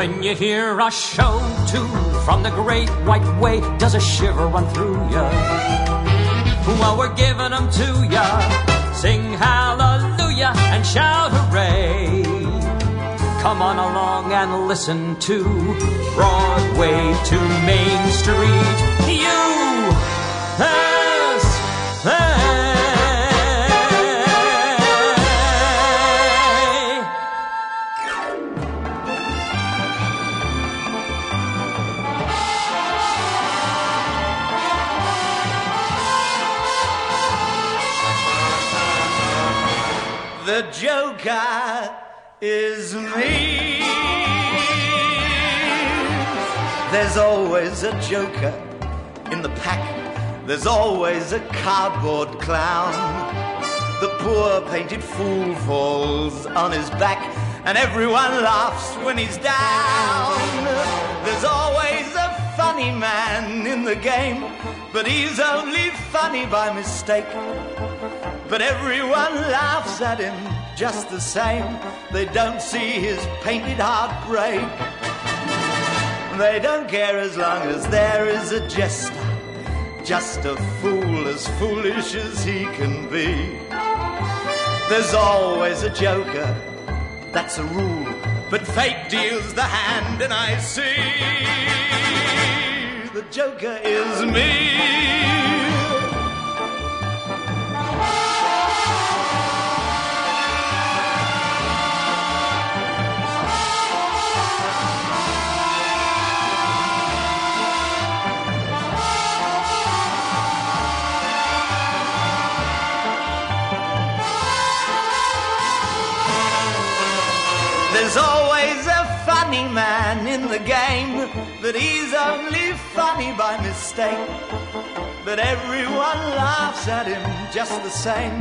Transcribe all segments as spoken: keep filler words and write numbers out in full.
When you hear a show tune from the great white way, does a shiver run through ya? Well, we're giving them to ya. Sing hallelujah and shout hooray. Come on along and listen to Broadway to Main Street. U S A. The Joker is me. There's always a joker in the pack. There's always a cardboard clown. The poor painted fool falls on his back, and everyone laughs when he's down. There's always a funny man in the game, but he's only funny by mistake. But everyone laughs at him just the same. They don't see his painted heart break. They don't care as long as there is a jester, just a fool as foolish as he can be. There's always a joker, that's a rule, but fate deals the hand and I see the Joker is me. There's always a funny man in the game, but he's only funny by mistake. But everyone laughs at him just the same.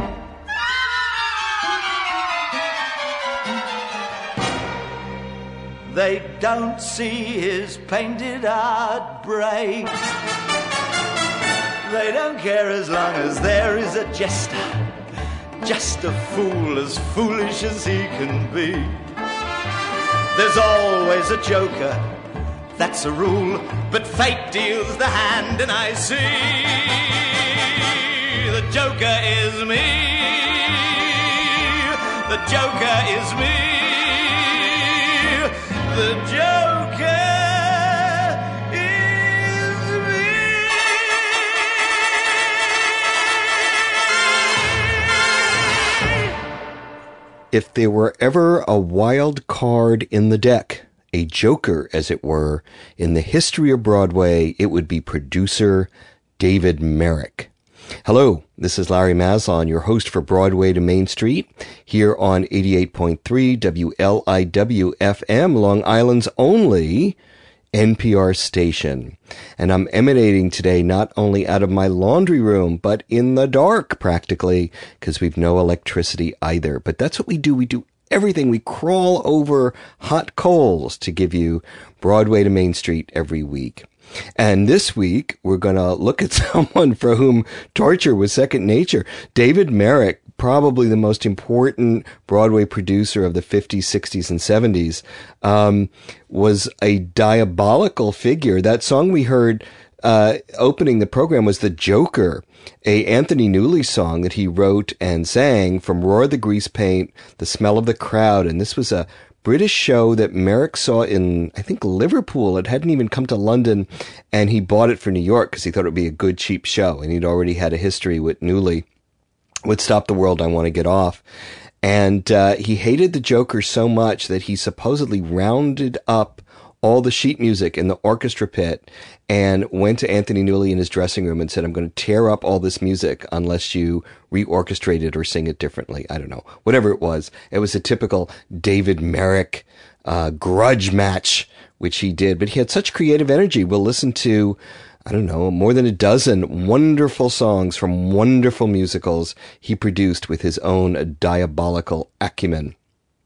They don't see his painted heart break. They don't care as long as there is a jester, just a fool as foolish as he can be. There's always a joker, that's a rule, but fate deals the hand and I see the Joker is me. The Joker is me. The Joker is me. If there were ever a wild card in the deck, a joker, as it were, in the history of Broadway, it would be producer David Merrick. Hello, this is Larry Maslon, your host for Broadway to Main Street, here on eighty-eight point three W L I W F M, Long Island's only N P R station. And I'm emanating today not only out of my laundry room, but in the dark practically, because we've no electricity either. But that's what we do. We do everything. We crawl over hot coals to give you Broadway to Main Street every week. And this week, we're going to look at someone for whom torture was second nature. David Merrick, probably the most important Broadway producer of the fifties, sixties, and seventies, um, was a diabolical figure. That song we heard uh opening the program was The Joker, a Anthony Newley song that he wrote and sang from Roar the Grease Paint, The Smell of the Crowd. And this was a British show that Merrick saw in, I think, Liverpool. It hadn't even come to London, and he bought it for New York because he thought it would be a good, cheap show. And he'd already had a history with Newley, with Stop the World, I Want to Get Off. And uh, he hated the Joker so much that he supposedly rounded up all the sheet music in the orchestra pit and went to Anthony Newley in his dressing room and said, I'm going to tear up all this music unless you reorchestrate it or sing it differently. I don't know. Whatever it was. It was a typical David Merrick uh, grudge match, which he did. But he had such creative energy. We'll listen to, I don't know, more than a dozen wonderful songs from wonderful musicals he produced with his own diabolical acumen.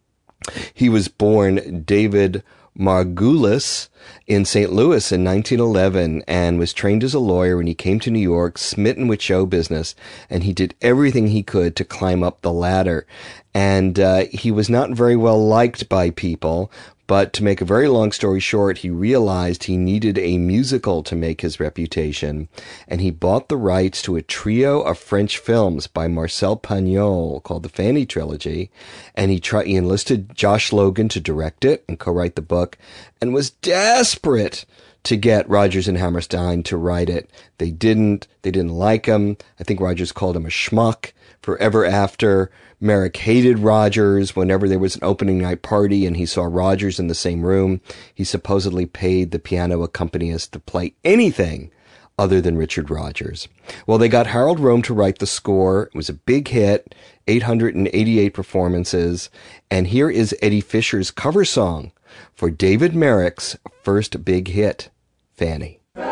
He was born David Margulis in Saint Louis in nineteen eleven and was trained as a lawyer when he came to New York, smitten with show business, and he did everything he could to climb up the ladder. And uh, he was not very well liked by people, But to make a very long story short, he realized he needed a musical to make his reputation, and he bought the rights to a trio of French films by Marcel Pagnol called the Fanny Trilogy, and he, tried, he enlisted Josh Logan to direct it and co-write the book, and was desperate to get Rodgers and Hammerstein to write it. They didn't. They didn't like him. I think Rodgers called him a schmuck. Forever after, Merrick hated Rodgers. Whenever there was an opening night party and he saw Rodgers in the same room, he supposedly paid the piano accompanist to play anything other than Richard Rodgers. Well, they got Harold Rome to write the score. It was a big hit, eight hundred eighty-eight performances. And here is Eddie Fisher's cover song for David Merrick's first big hit, Fanny.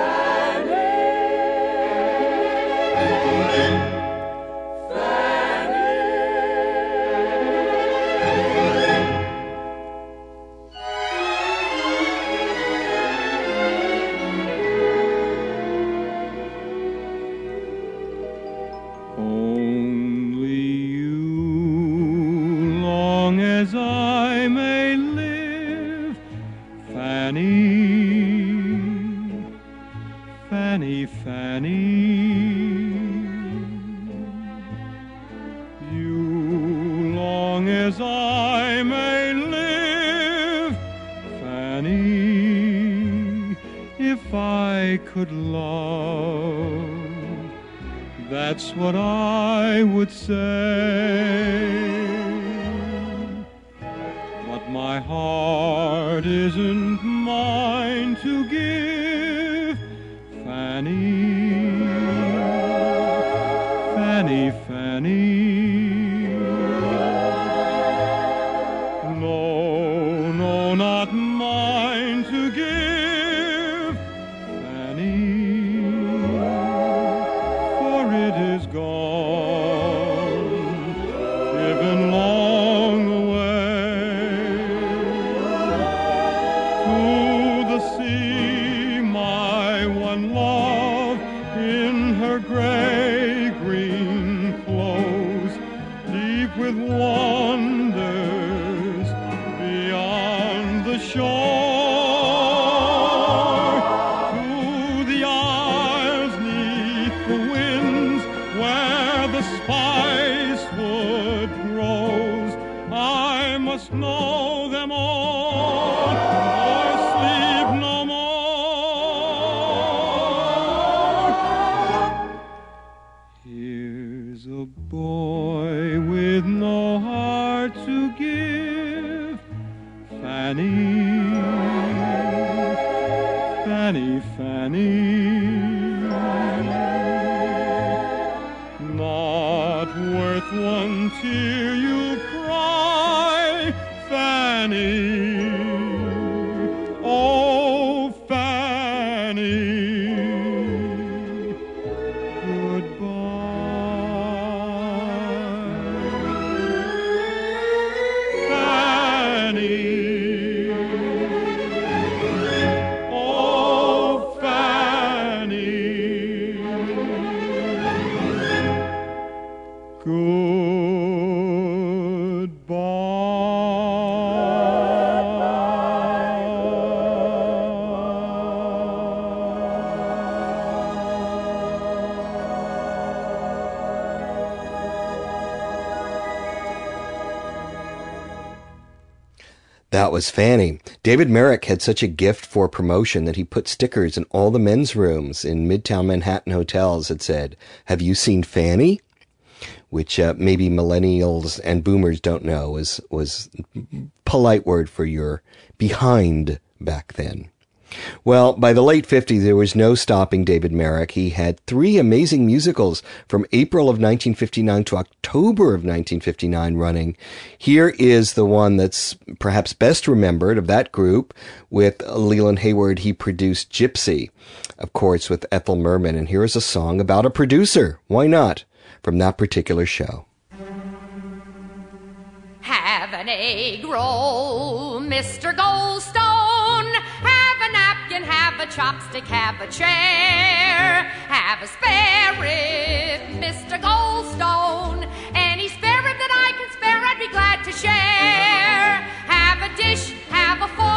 Could love, that's what I would say. But my heart isn't mine to give, Fanny, Fanny, Fanny. No, no, not mine to give. That was Fanny. David Merrick had such a gift for promotion that he put stickers in all the men's rooms in Midtown Manhattan hotels that said, "Have you seen Fanny?" Which uh, maybe millennials and boomers don't know was, was polite word for you're behind back then. Well, by the late fifties, there was no stopping David Merrick. He had three amazing musicals from April of nineteen fifty-nine to October of nineteen fifty-nine running. Here is the one that's perhaps best remembered of that group. With Leland Hayward, he produced Gypsy, of course, with Ethel Merman. And here is a song about a producer. Why not? From that particular show. Have an egg roll, Mister Goldstone. Have a napkin, have a chopstick, have a chair. Have a spare rib, Mister Goldstone. Any spare rib that I can spare, I'd be glad to share. Have a dish, have a fork.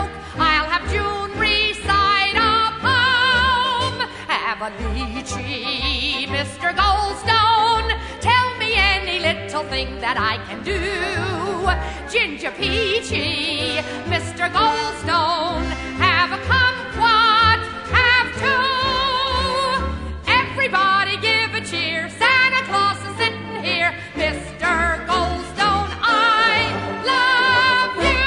joke, I'll have June recite a poem. Have a lychee, Mister Goldstone. Tell me any little thing that I can do. Ginger peachy, Mister Goldstone. Have a kumquat, have two. Everybody give a cheer. Santa Claus is sitting here. Mister Goldstone, I love you.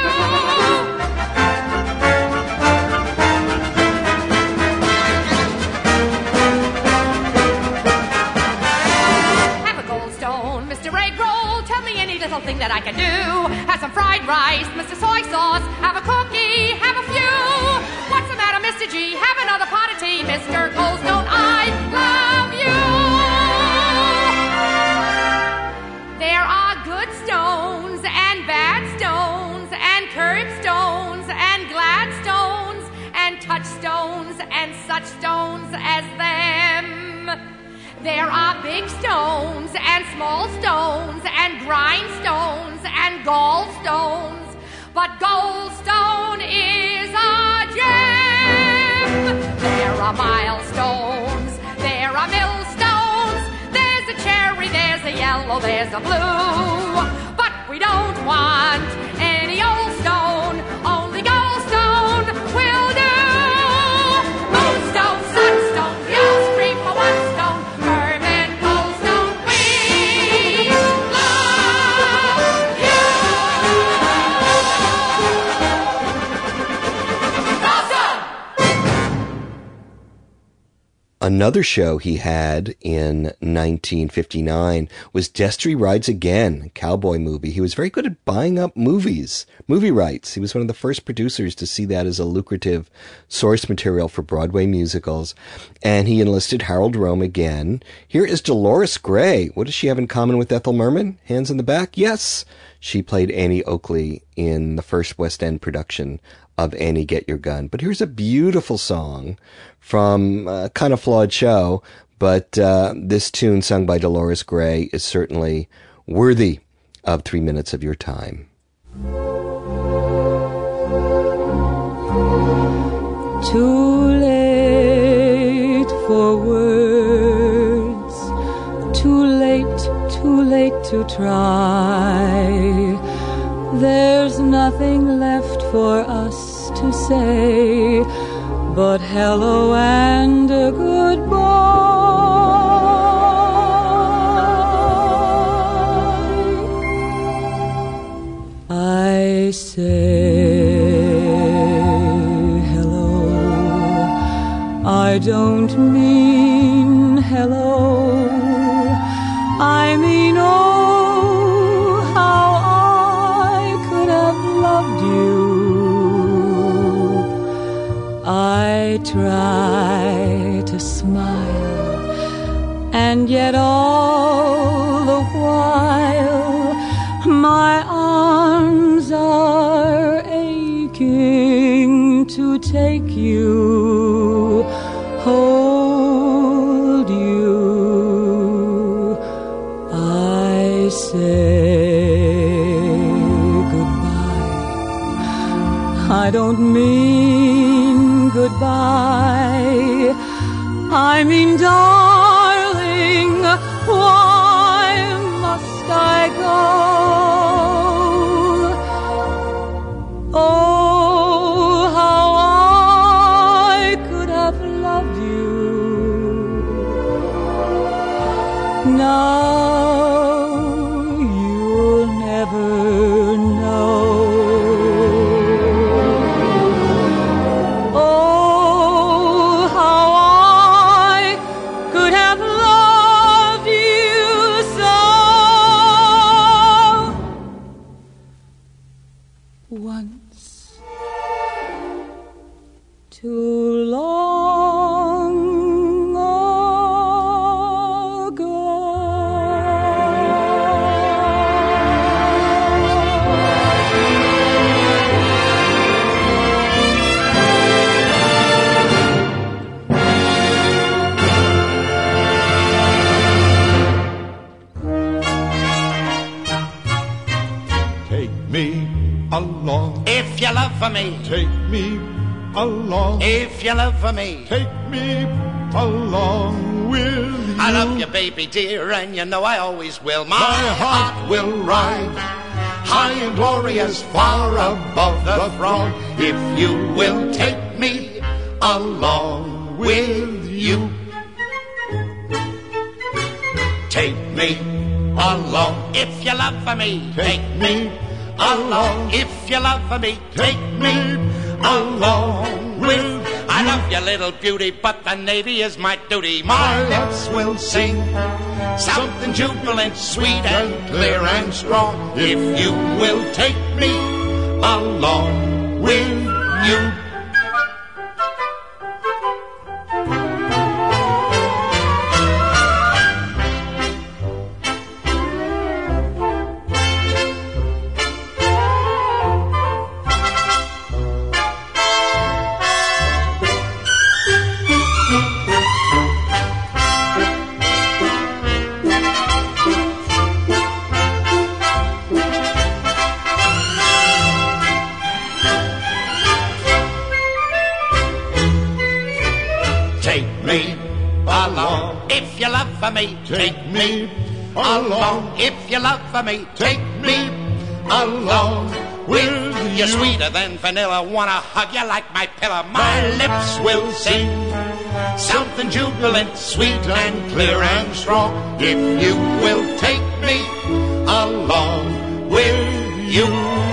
Have a Goldstone, Mister Egg Roll. Tell me any little thing that I can do. Have some fried rice, Mister Soy Sauce. Have a cookie, have a few. What's the matter, Mister G? Have another pot of tea. Mister Goldstone, I love you. There are good stones and bad stones and curbstones and gladstones and touchstones and such stones as them. There are big stones and small stones and grindstones and gallstones, but Goldstone is a gem. There are milestones, there are millstones, there's a cherry, there's a yellow, there's a blue, but we don't want any old stone, only Goldstone will do. Moonstone, sunstone, we all scream for one stone. Herman Goldstone, we love you. Goldstone! Another show he had in nineteen fifty-nine was Destry Rides Again, a cowboy movie. He was very good at buying up movies, movie rights. He was one of the first producers to see that as a lucrative source material for Broadway musicals. And he enlisted Harold Rome again. Here is Dolores Gray. What does she have in common with Ethel Merman? Hands in the back? Yes. She played Annie Oakley in the first West End production of Annie Get Your Gun. But here's a beautiful song from a kind of flawed show, but uh, this tune sung by Dolores Gray is certainly worthy of three minutes of your time. Too late for words, too late, too late to try. There's nothing left for us to say but hello and a goodbye. I say hello, I don't mean hello, I mean oh, how I could have loved you. I try to smile, and yet all the while my arms are aching to take you, hold you. I say goodbye, I don't mean goodbye, I mean darling, why must I go? Oh, how I could have loved you. Now you'll never know. Oh, how I could have loved you so. Once, too long ago. Take me along. If you love for me, take me along. if you love for me, Take me along with you. I love you, baby dear, and you know I always will. My, My heart will ride high and glorious, far above the throng, if you will take me along with you. Take me along if you love for me. Take me along. If you love for me. Take me along with I love you, little beauty, but the Navy is my duty. My My lips will sing something jubilant, sweet and clear and strong. If you will take me along with you. if you love for me. Take me along. If you love for me. Take me along with you. You're sweeter than vanilla. Wanna hug you like my pillow. My lips will sing something jubilant, sweet and clear and strong. If you will take me along with you.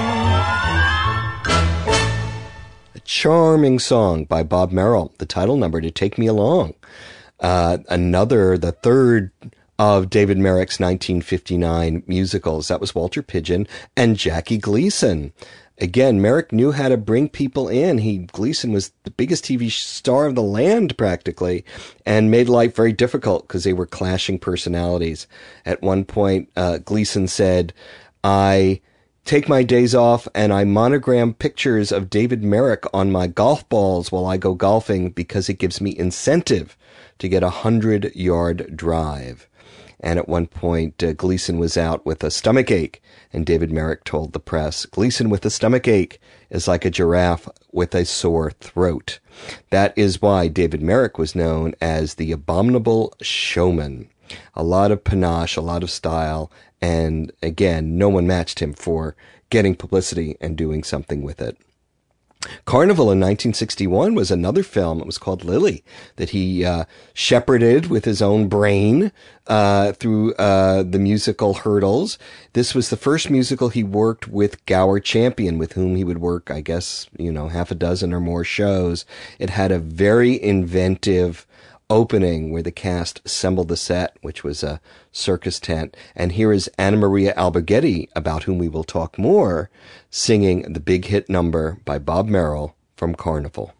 A charming song by Bob Merrill, the title number to Take Me Along. Uh, another, the third of David Merrick's nineteen fifty-nine musicals. That was Walter Pidgeon and Jackie Gleason. Again, Merrick knew how to bring people in. He Gleason was the biggest T V star of the land, practically, and made life very difficult because they were clashing personalities. At one point, uh, Gleason said, I take my days off and I monogram pictures of David Merrick on my golf balls while I go golfing because it gives me incentive to get a hundred-yard drive. And at one point, uh, Gleason was out with a stomach ache, and David Merrick told the press, Gleason with a stomach ache is like a giraffe with a sore throat. That is why David Merrick was known as the Abominable Showman. A lot of panache, a lot of style, and again, no one matched him for getting publicity and doing something with it. Carnival in nineteen sixty-one was another film. It was called Lily, that he uh, shepherded with his own brain uh, through uh, the musical hurdles. This was the first musical he worked with Gower Champion, with whom he would work, I guess, you know, half a dozen or more shows. It had a very inventive opening where the cast assembled the set, which was a circus tent. And here is Anna Maria Alberghetti, about whom we will talk more, singing the big hit number by Bob Merrill from Carnival.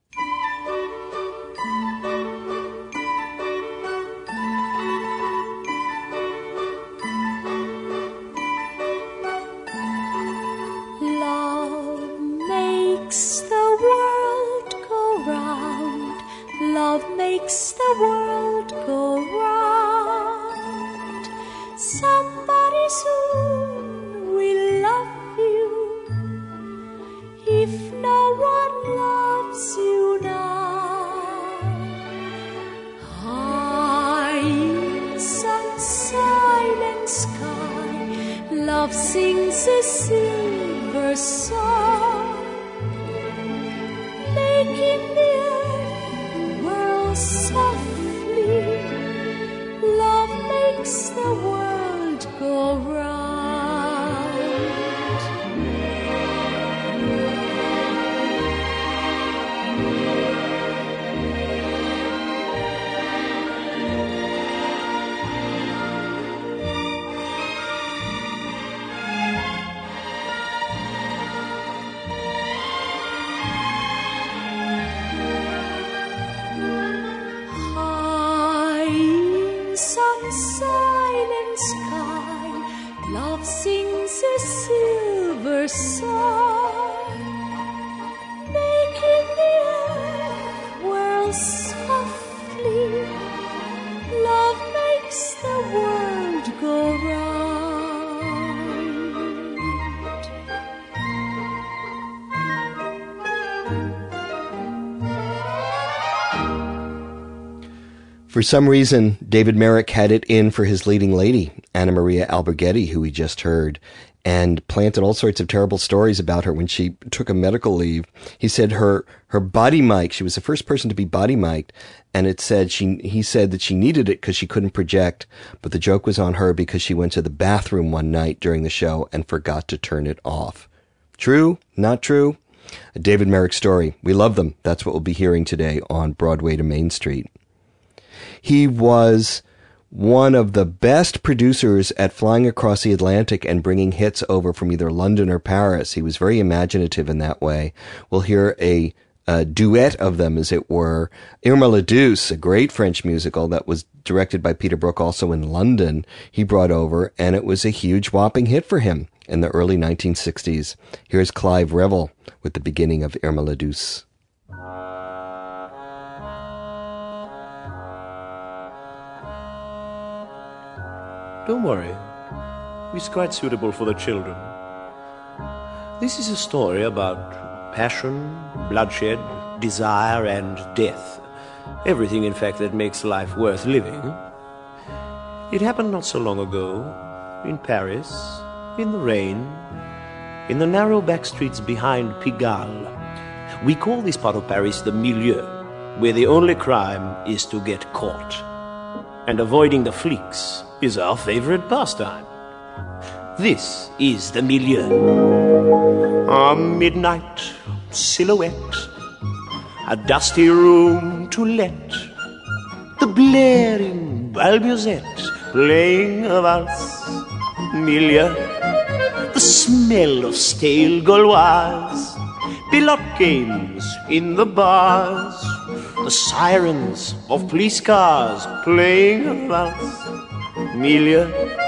Love makes the world go round. Love makes the world go round. Somebody soon will love you if no one loves you now. High in some silent sky, love sings a silver song, making the earth whirl softly. Love makes the world go round. For some reason, David Merrick had it in for his leading lady, Anna Maria Alberghetti, who we just heard, and planted all sorts of terrible stories about her when she took a medical leave. He said her her body mic, she was the first person to be body mic'd, and it said she he said that she needed it because she couldn't project, but the joke was on her because she went to the bathroom one night during the show and forgot to turn it off. True? Not true? A David Merrick story. We love them. That's what we'll be hearing today on Broadway to Main Street. He was one of the best producers at flying across the Atlantic and bringing hits over from either London or Paris. He was very imaginative in that way. We'll hear a, a duet of them, as it were. Irma la Douce, a great French musical that was directed by Peter Brook also in London, he brought over, and it was a huge whopping hit for him in the early nineteen sixties. Here's Clive Revill with the beginning of Irma la Douce. Don't worry, it's quite suitable for the children. This is a story about passion, bloodshed, desire, and death. Everything, in fact, that makes life worth living. It happened not so long ago, in Paris, in the rain, in the narrow back streets behind Pigalle. We call this part of Paris the milieu, where the only crime is to get caught. And avoiding the fleaks is our favorite pastime. This is the milieu. A midnight silhouette, a dusty room to let, the blaring Balmusette playing a valse. Milieu, the smell of stale Gauloise, pilote games in the bars, the sirens of police cars playing a valse. Milieu.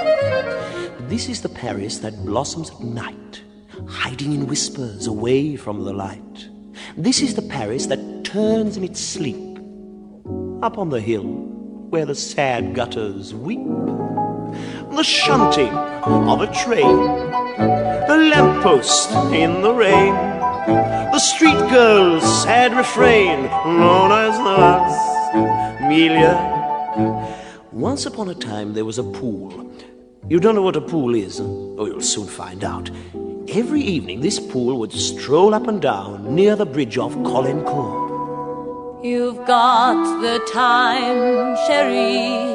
This is the Paris that blossoms at night, hiding in whispers away from the light. This is the Paris that turns in its sleep, up on the hill where the sad gutters weep. The shunting of a train, a lamppost in the rain, the street girl's sad refrain, known as the valse. Milieu. Once upon a time there was a pool. You don't know what a pool is? Oh, you'll soon find out. Every evening this pool would stroll up and down near the bridge of Caulaincourt. You've got the time, chérie.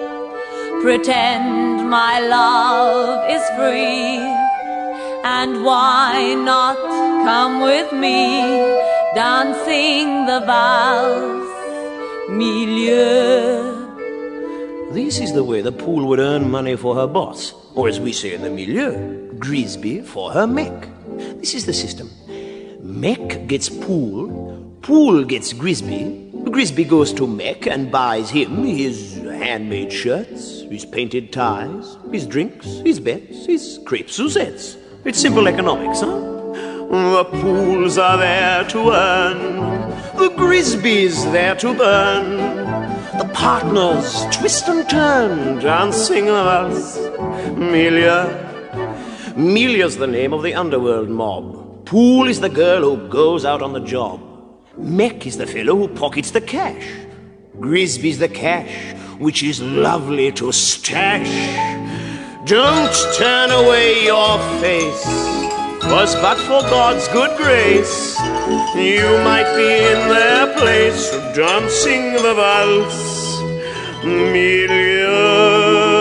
Pretend my love is free. And why not come with me, dancing the valse, milieu. This is the way the pool would earn money for her boss, or as we say in the milieu, Grisby for her mech. This is the system. Mech gets pool, pool gets Grisby, Grisby goes to Mech and buys him his handmade shirts, his painted ties, his drinks, his bets, his crepe Suzettes. It's simple economics, huh? The pools are there to earn, the Grisbys there to burn. The partners twist and turn, dancing a valse. Milieu. Milieu's the name of the underworld mob. Pool is the girl who goes out on the job. Mech is the fellow who pockets the cash. Grisby's the cash, which is lovely to stash. Don't turn away your face, 'twas but for God's good grace you might be in their place, dancing the valse, milieu.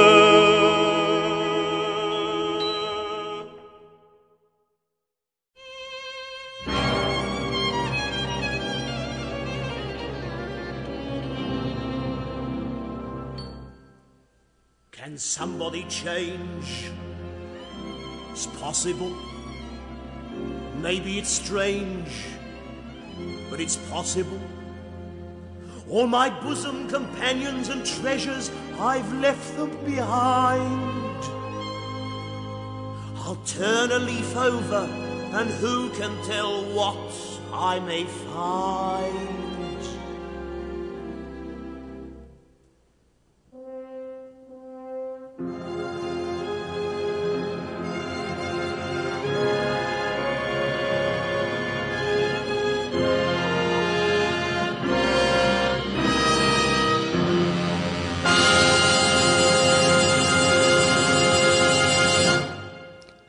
Can somebody change? It's possible. Maybe it's strange, but it's possible. All my bosom companions and treasures, I've left them behind. I'll turn a leaf over, and who can tell what I may find?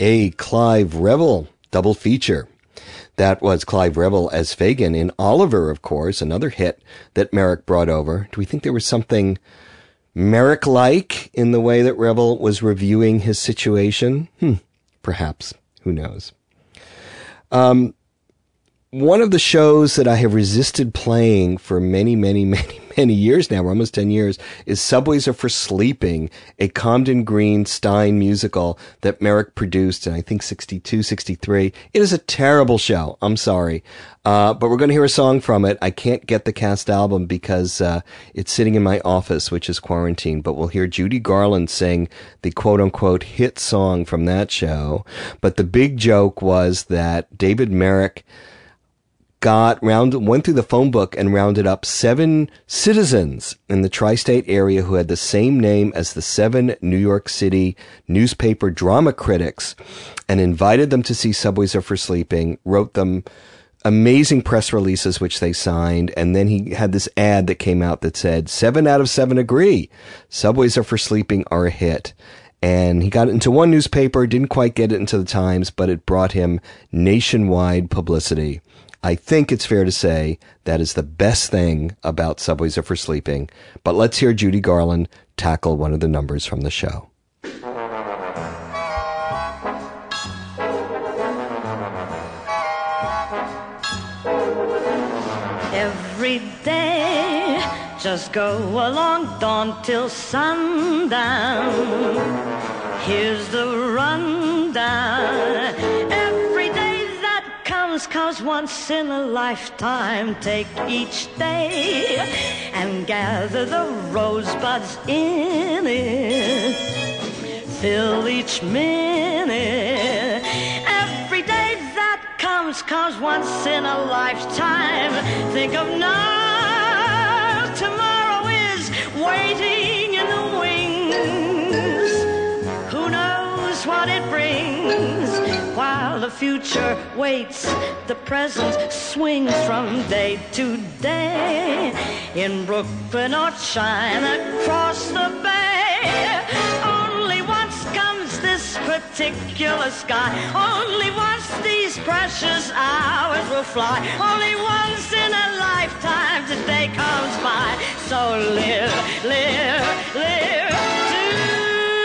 a Clive Revill double feature. That was Clive Revill as Fagin in Oliver, of course, another hit that Merrick brought over. Do we think there was something Merrick-like in the way that Revill was reviewing his situation? Hmm, perhaps. Who knows? Um, one of the shows that I have resisted playing for many, many, many, many years now, almost ten years, is Subways Are for Sleeping, a Comden Green Stein musical that Merrick produced in, I think, sixty-two, sixty-three. It is a terrible show. I'm sorry. Uh, but we're going to hear a song from it. I can't get the cast album because uh, it's sitting in my office, which is quarantined. But we'll hear Judy Garland sing the quote-unquote hit song from that show. But the big joke was that David Merrick got round, went through the phone book and rounded up seven citizens in the tri-state area who had the same name as the seven New York City newspaper drama critics and invited them to see Subways Are for Sleeping, wrote them amazing press releases, which they signed. And then he had this ad that came out that said, seven out of seven agree. Subways Are for Sleeping are a hit. And he got it into one newspaper, didn't quite get it into the Times, but it brought him nationwide publicity. I think it's fair to say that is the best thing about Subways Are for Sleeping. But let's hear Judy Garland tackle one of the numbers from the show. Every day, just go along dawn till sundown. Here's the rundown. Every day that comes, comes once in a lifetime. Take each day and gather the rosebuds in it. Fill each minute. Every day that comes, comes once in a lifetime. Think of now, tomorrow is waiting in the wings. Who knows what it brings? While the future waits, the present swings from day to day. In Brooklyn or China, across the bay. Only once comes this particular sky. Only once these precious hours will fly. Only once in a lifetime today comes by. So live, live, live today.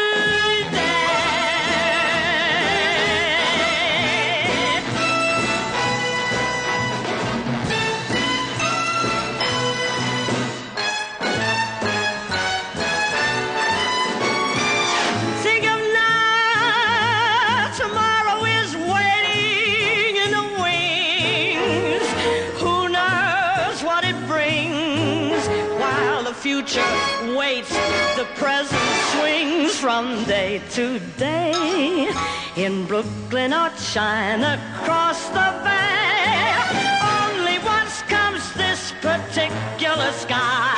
Think of now, tomorrow is waiting in the wings. Who knows what it brings? While the future waits, the present swings from day to day. In Brooklyn or China, across the bay. Only once comes this particular sky.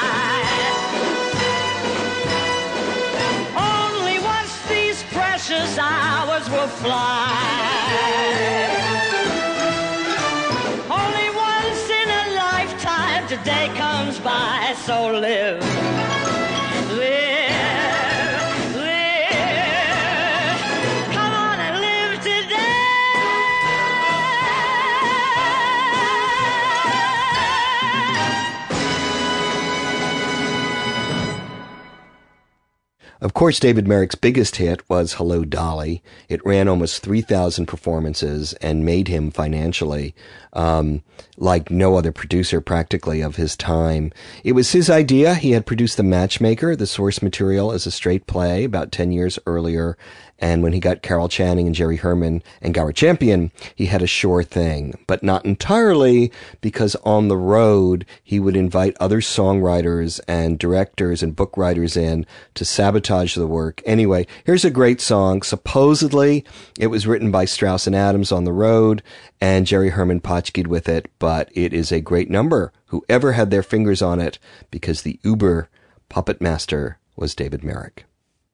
Only once these precious hours will fly. Only once in a lifetime today comes by. So live, live, live. Come on and live today. Of course, David Merrick's biggest hit was Hello, Dolly. It ran almost three thousand performances and made him financially um, like no other producer practically of his time. It was his idea. He had produced The Matchmaker, the source material, as a straight play about ten years earlier. And when he got Carol Channing and Jerry Herman and Gower Champion, he had a sure thing, but not entirely, because on the road, he would invite other songwriters and directors and book writers in to sabotage the work. Anyway, here's a great song. Supposedly, it was written by Strauss and Adams on the road, and Jerry Herman potchkied with it, but it is a great number. Whoever had their fingers on it, because the uber puppet master was David Merrick.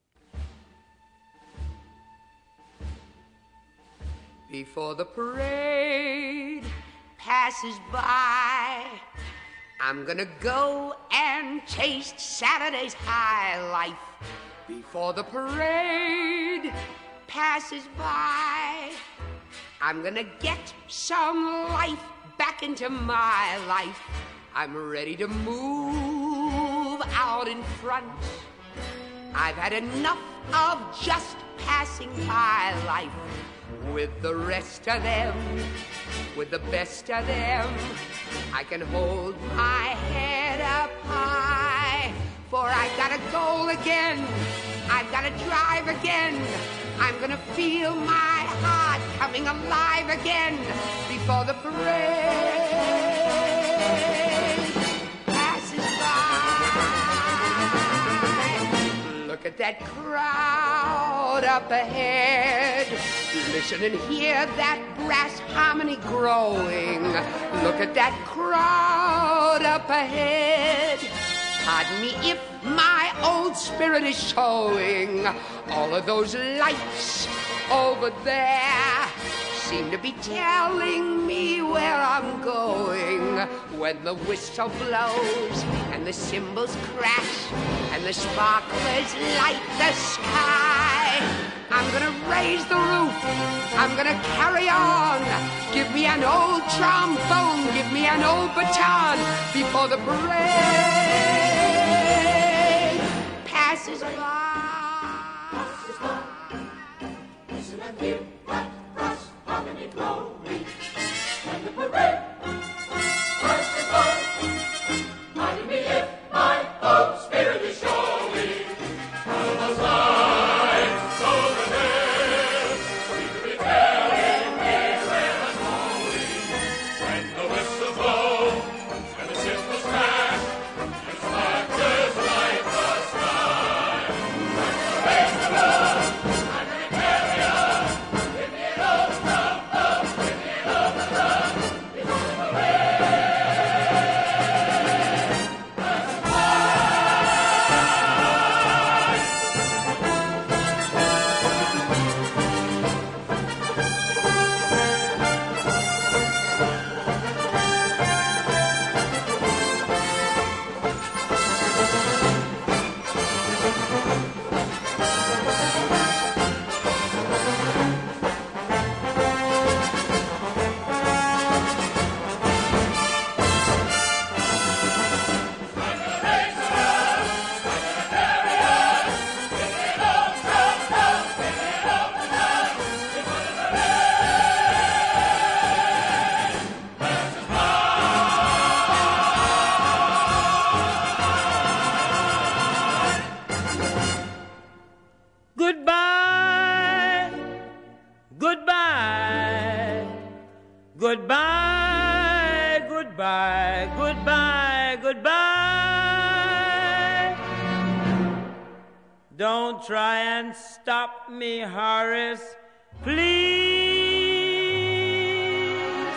Before the parade passes by, I'm gonna go and taste Saturday's high life. Before the parade passes by. I'm gonna get some life back into my life. I'm ready to move out in front. I've had enough of just passing my life with the rest of them, with the best of them. I can hold my head up high, for I've got a goal again. I've got to drive again. I'm gonna feel my heart coming alive again before the parade passes by. Look at that crowd up ahead. Listen and hear that brass harmony growing. Look at that crowd up ahead. Pardon me if my old spirit is showing. All of those lights over there seem to be telling me where I'm going. When the whistle blows and the cymbals crash and the sparklers light the sky, I'm gonna raise the roof, I'm gonna carry on. Give me an old trombone, give me an old baton before the parade passes by. Passes by. Listen and hear that brass harmony blowing. When the parade passes by, pardon me if my old spirit is showing. All those lights over there seem to be telling me where I'm going. When the whistle blows and the cymbals crash and the sparklers light the sky, raise the road, I'm gonna carry on. Give me an old trombone, give me an old drum before the parade passes by. Goodbye, goodbye, goodbye, goodbye, goodbye, goodbye. Don't try and stop me, Horace, please.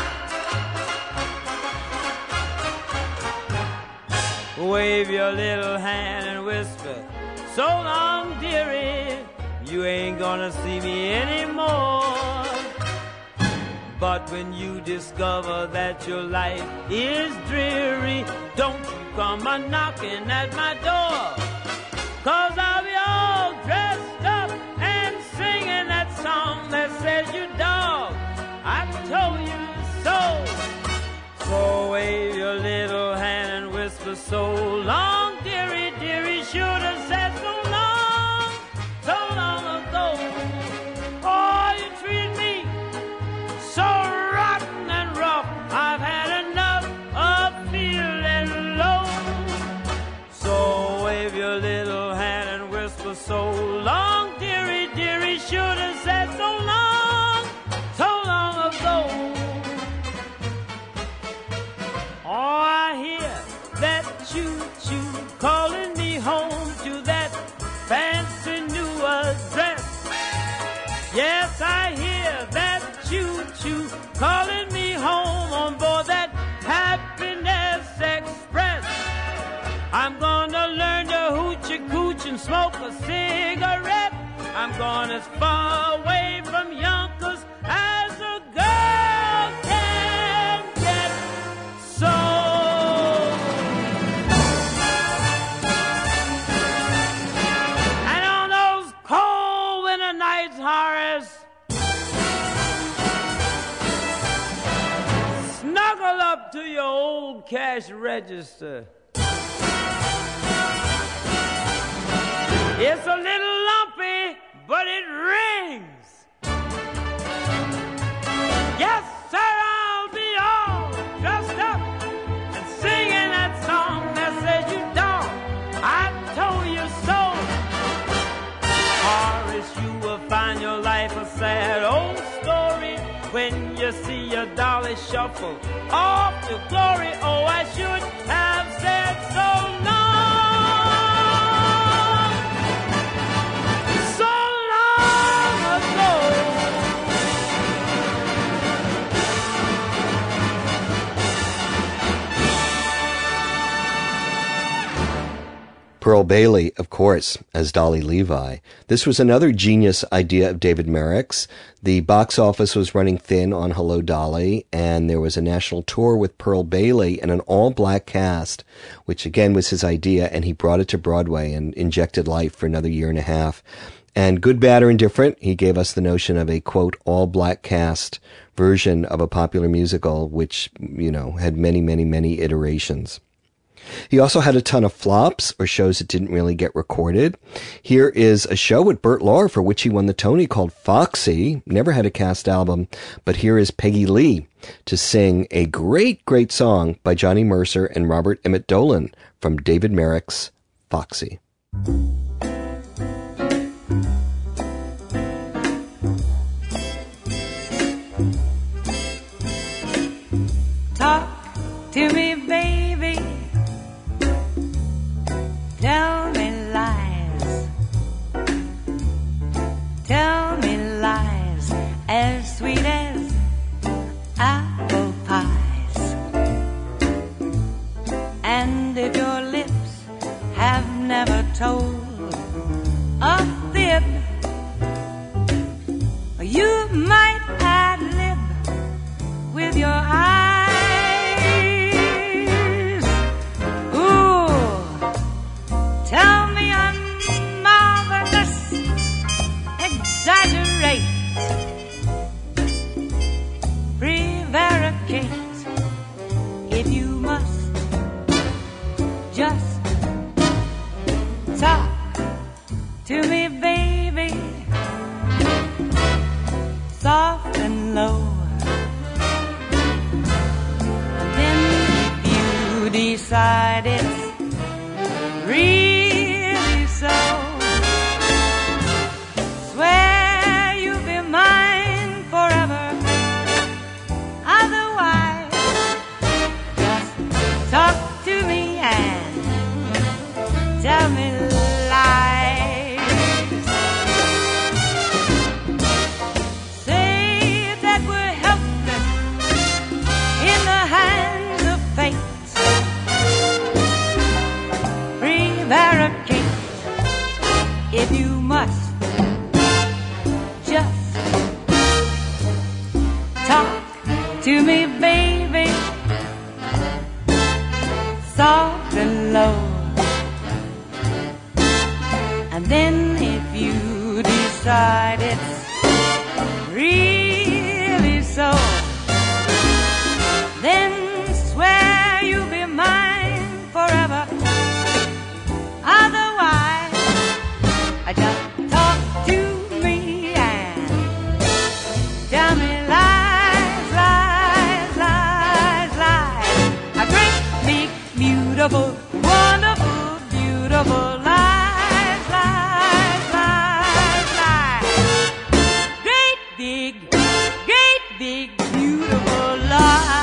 Wave your little hand and whisper, so long, dearie, you ain't gonna see me anymore. But when you discover that your life is dreary, don't you come a-knocking at my door. 'Cause I'll be all dressed up and singing that song that says you dog, I told you so. So wave your little hand and whisper, so long, dearie, dearie, should have said so long, so long ago. Oh, you treat me so rotten and rough, I've had enough of feeling low. So wave your little hand and whisper, so long, dearie, dearie, should have said so long, so long ago. Oh, I hear that choo-choo calling me home to that fancy new address. Yes, I hear that choo-choo calling me home on board that Happiness Express. I'm gonna learn to hoochie-cooch and smoke a cigarette. I'm going as far away from Yonkers as a girl can get. So and on those cold winter nights, old cash register. It's a little lumpy, but it rings. Yes, sir, I'll be all dressed up and singing that song that says you don't. I told you so. Horace, you will find your life a sad old story when you see your dolly shuffle off to glory. Oh, I should have said so long. Pearl Bailey, of course, as Dolly Levi. This was another genius idea of David Merrick's. The box office was running thin on Hello, Dolly, and there was a national tour with Pearl Bailey and an all-black cast, which again was his idea, and he brought it to Broadway and injected life for another year and a half. And good, bad, or indifferent, he gave us the notion of a, quote, all-black cast version of a popular musical, which, you know, had many, many, many iterations. He also had a ton of flops, or shows that didn't really get recorded. Here is a show with Burt Lahr for which he won the Tony called Foxy. Never had a cast album, but here is Peggy Lee to sing a great, great song by Johnny Mercer and Robert Emmett Dolan from David Merrick's Foxy. Talk to me, baby. Tell me lies. Tell me lies as sweet as apple pies. And if your lips have never told a fib, you might ad-lib with your eyes. Tell me unmarvelous, exaggerate, prevaricate, if you must, just talk to me, baby, soft and low. And then if you decide it's really so, swear you'll be mine forever. Otherwise, just talk to me and tell me lies. Say that we're helpless in the hands of fate. Prevaricate, if you must, just talk to me, baby, soft and low. And then if you decide it's really so, then swear you'll be mine forever. Otherwise, I just talk to me and tell me lies, lies, lies, lies. A great, big, beautiful, wonderful, beautiful lies, lies, lies, lies. Great, big, great, big, beautiful lies.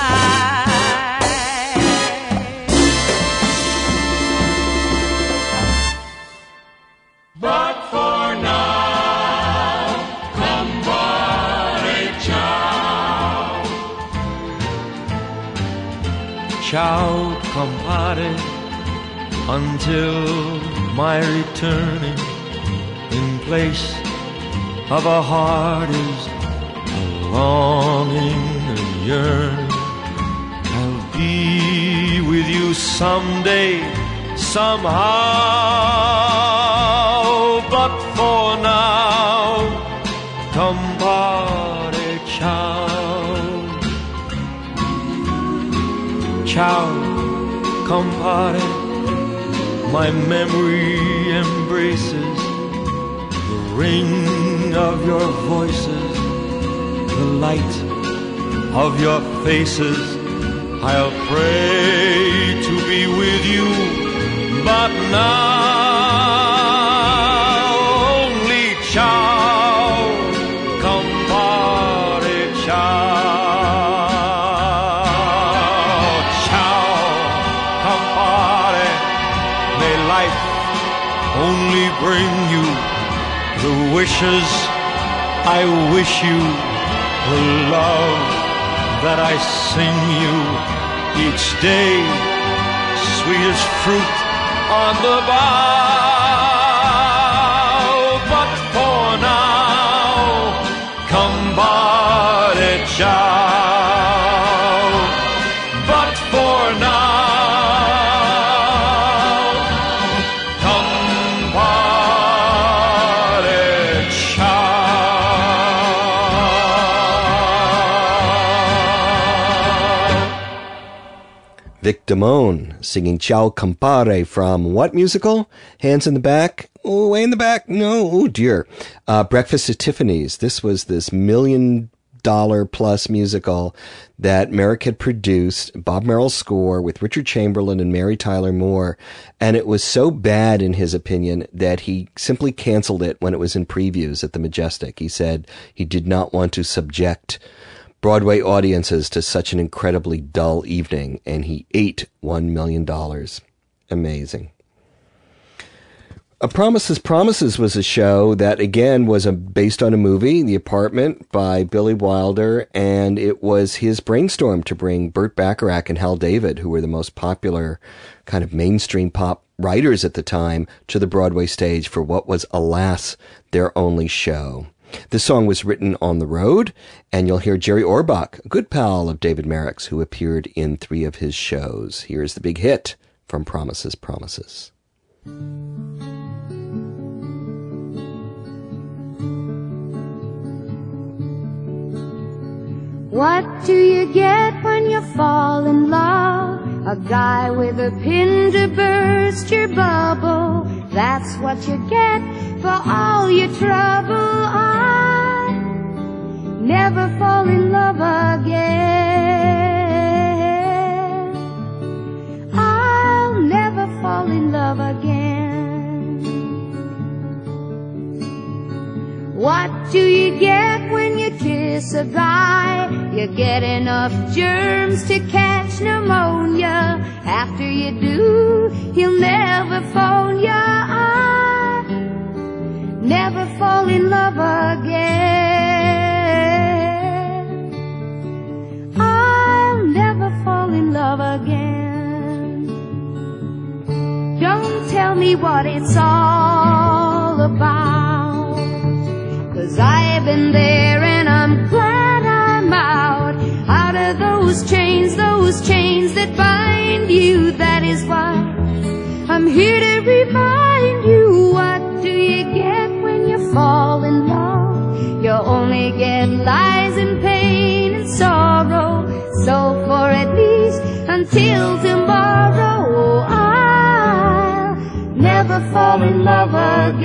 But for now, compare ciao. Ciao, compare, until my returning in place of a heart is a longing and yearn. I'll be with you someday, somehow, but for now, compare ciao. ciao, compare. My memory embraces the ring of your voices, the light of your faces. I'll pray to be with you, but now only ciao, compare, ciao, ciao, compare. May life only bring you the wishes I wish you, the love that I sing you each day, sweetest fruit on the bough. But for now, compare, ciao. But for now, Vic Damone singing Ciao Compare from what musical? Hands in the Back? Oh, way in the back. No, oh dear. Uh, Breakfast at Tiffany's. This was this million dollar plus musical that Merrick had produced, Bob Merrill's score with Richard Chamberlain and Mary Tyler Moore. And it was so bad in his opinion that he simply canceled it when it was in previews at the Majestic. He said he did not want to subject Broadway audiences to such an incredibly dull evening, and he ate one million dollars. Amazing. A Promises, Promises was a show that, again, was a, based on a movie, The Apartment, by Billy Wilder, and it was his brainstorm to bring Burt Bacharach and Hal David, who were the most popular kind of mainstream pop writers at the time, to the Broadway stage for what was, alas, their only show. This song was written on the road, and you'll hear Jerry Orbach, a good pal of David Merrick's, who appeared in three of his shows. Here's the big hit from Promises, Promises. What do you get when you fall in love? A guy with a pin to burst your bubble. That's what you get for all your trouble. I never fall in love again. I'll never fall in love again. What do you get when you kiss a guy? You get enough germs to catch pneumonia. After you do, he'll never phone ya. I never fall in love again. I'll never fall in love again. Don't tell me what it's all about, 'cause I've been there and I'm glad I'm out. Out of those chains, those chains that bind you. That is why I'm here to remind you. What do you get when you fall in love? You only get lies and pain and sorrow. So for at least until tomorrow, I'll never fall in love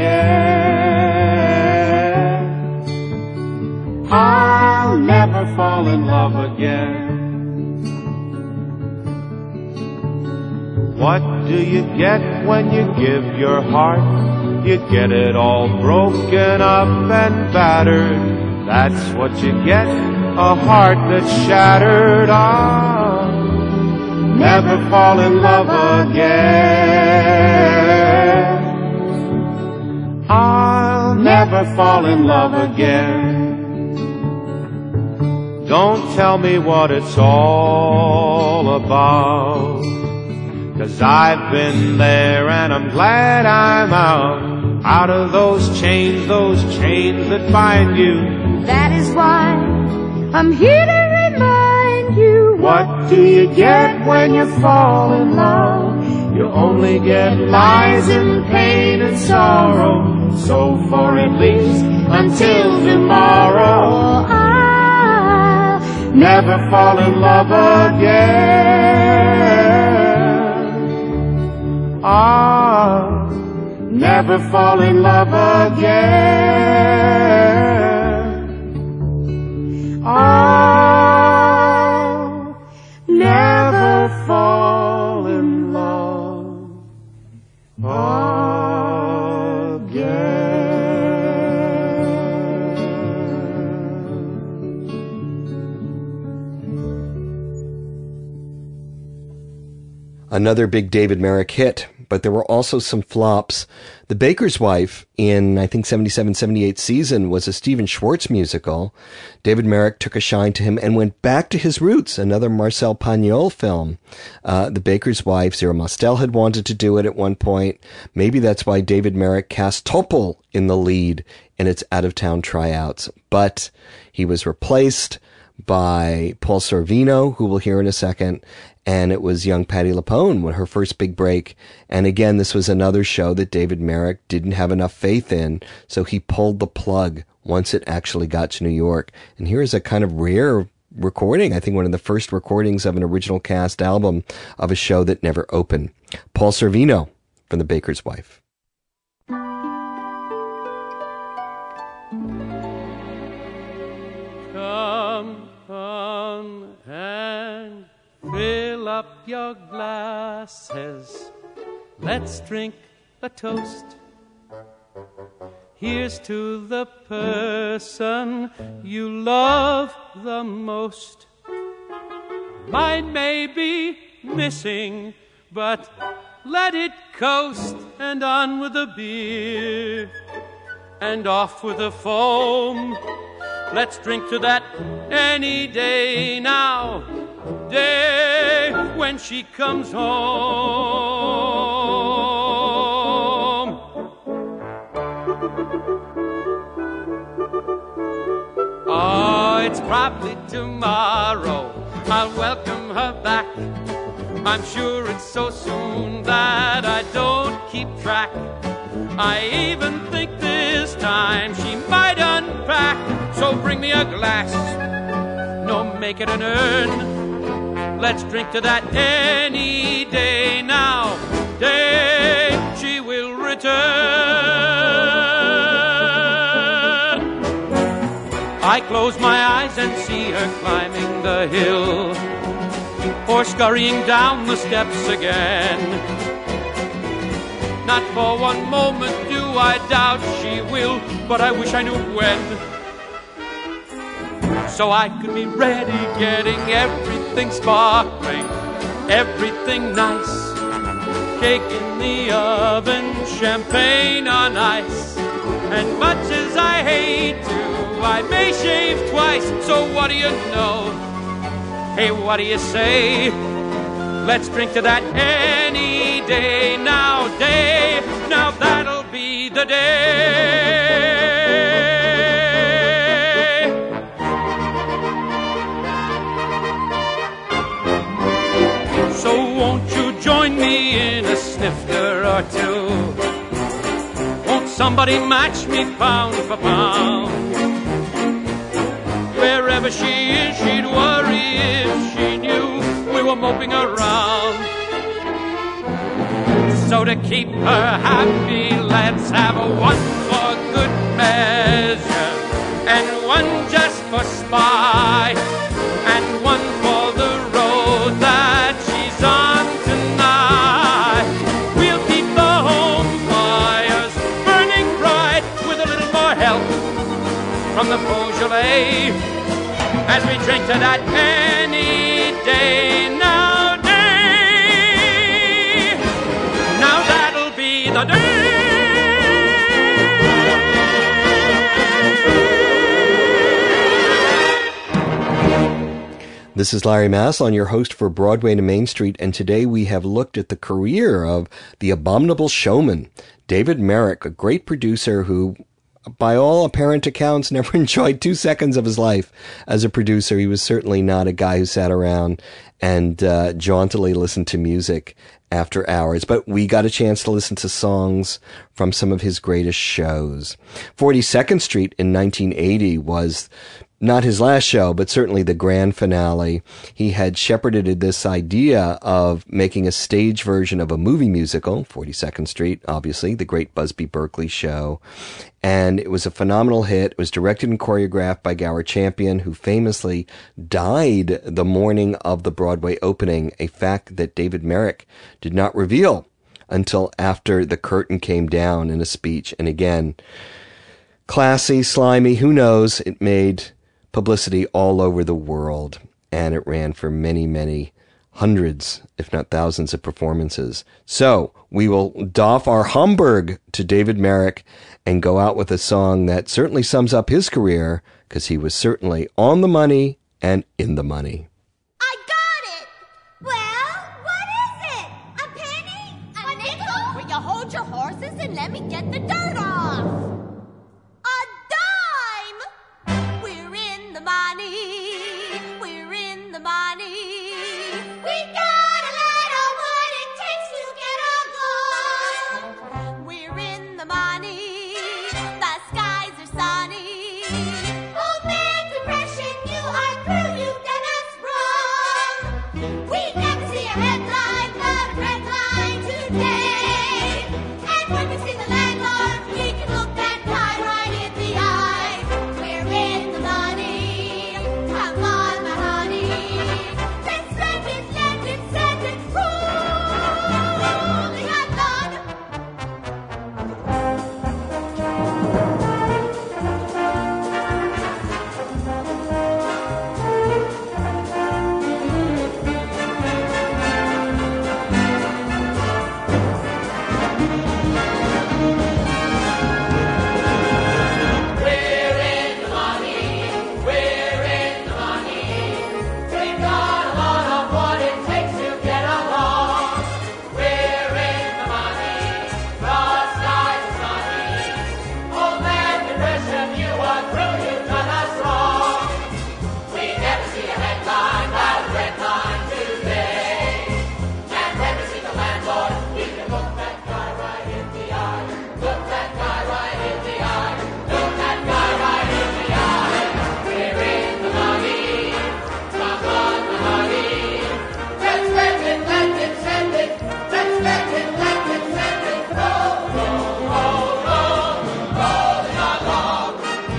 again. I'll never fall in love again. What do you get when you give your heart? You get it all broken up and battered. That's what you get, a heart that's shattered. I'll never fall in love again. I'll never fall in love again. Don't tell me what it's all about, 'cause I've been there and I'm glad I'm out. Out of those chains, those chains that bind you. That is why I'm here to remind you. What do you get when you fall in love? You only get lies and pain and sorrow. So for at least until tomorrow, I'll never fall in love again. never fall in love again. I'll never fall in love again. Another big David Merrick hit, but there were also some flops. The Baker's Wife in, I think, seventy-seven seventy-eight season was a Stephen Schwartz musical. David Merrick took a shine to him and went back to his roots, another Marcel Pagnol film. Uh, The Baker's Wife, Zero Mostel had wanted to do it at one point. Maybe that's why David Merrick cast Topol in the lead in its out-of-town tryouts. But he was replaced by Paul Sorvino, who we'll hear in a second, and it was young Patti LuPone with her first big break. And again, this was another show that David Merrick didn't have enough faith in, so he pulled the plug once it actually got to New York. And here is a kind of rare recording, I think one of the first recordings of an original cast album of a show that never opened. Paul Sorvino from The Baker's Wife. Come, come and fill up your glasses. Let's drink a toast. Here's to the person you love the most. Mine may be missing, but let it coast. And on with the beer, and off with the foam. Let's drink to that any day now, day when she comes home. Oh, it's probably tomorrow I'll welcome her back. I'm sure it's so soon that I don't keep track. I even think this time she might unpack. So bring me a glass, no, make it an urn. Let's drink to that any day now, day she will return. I close my eyes and see her climbing the hill, or scurrying down the steps again. Not for one moment do I doubt she will, but I wish I knew when, so I could be ready, getting everything sparkling, everything nice. Cake in the oven, champagne on ice. And much as I hate to, I may shave twice. So what do you know? Hey, what do you say? Let's drink to that any day now, day. Now that'll be the day. So won't you join me in a snifter or two? Won't somebody match me pound for pound? Wherever she is, she'd worry if she knew we were moping around. So to keep her happy, let's have a one for good measure, and one just for spite, and one for the road that she's on tonight. We'll keep the home fires burning bright with a little more help from the Beaujolais, as we drink to that any day now, day. Now that'll be the day. This is Larry Maslon, your host for Broadway to Main Street, and today we have looked at the career of the abominable showman, David Merrick, a great producer who, by all apparent accounts, never enjoyed two seconds of his life as a producer. He was certainly not a guy who sat around and uh, jauntily listened to music after hours, but we got a chance to listen to songs from some of his greatest shows. forty-second Street in nineteen eighty was not his last show, but certainly the grand finale, he had shepherded this idea of making a stage version of a movie musical, forty-second Street, obviously, the great Busby Berkeley show. And it was a phenomenal hit. It was directed and choreographed by Gower Champion, who famously died the morning of the Broadway opening, a fact that David Merrick did not reveal until after the curtain came down in a speech. And again, classy, slimy, who knows? It made publicity all over the world, and it ran for many, many hundreds, if not thousands of performances. So we will doff our Homburg to David Merrick and go out with a song that certainly sums up his career, because he was certainly on the money and in the money. I got it! Well, what is it? A penny? A, a nickel? Will you hold your horses and let me get the dirt off? A dime! We're in the money. We're in the money. We got a little what it takes to get along. We're in the money. The skies are sunny. Old man depression, you are through. You've done us wrong. We never see a headline, but a red line today. And when we see the landlord, we can look that guy right in the eye. We're in the money. Come on, my honey. Let's spend it, let it, send it, rolling along. We're in the money, we're in the money. We've got a lot of what it takes to get along. We're in the money, the skies are sunny. Old man depression, you are through, you've done us wrong. We never see a headline, but a red line today. And when we see the landlord, we can look that guy right in the eye. Look that guy right in the eye. Look that guy right in the eye. We're in the money. Come on, the money. Let's spend it, let it, send it. Let's spend it, let it, send it. Roll, roll, roll, roll. Rolling along.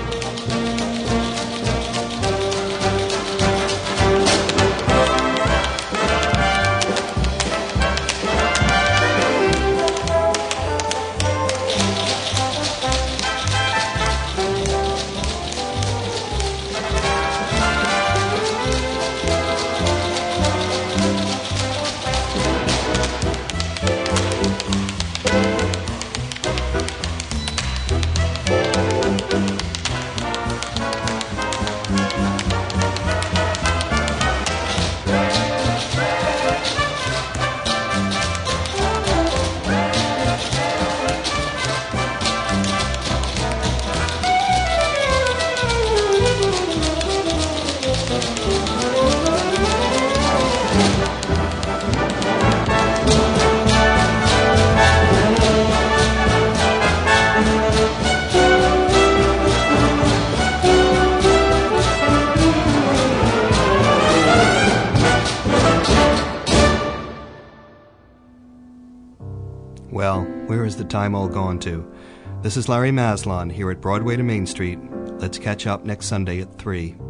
Well, where is the time all gone to? This is Larry Maslon here at Broadway to Main Street. Let's catch up next Sunday at three.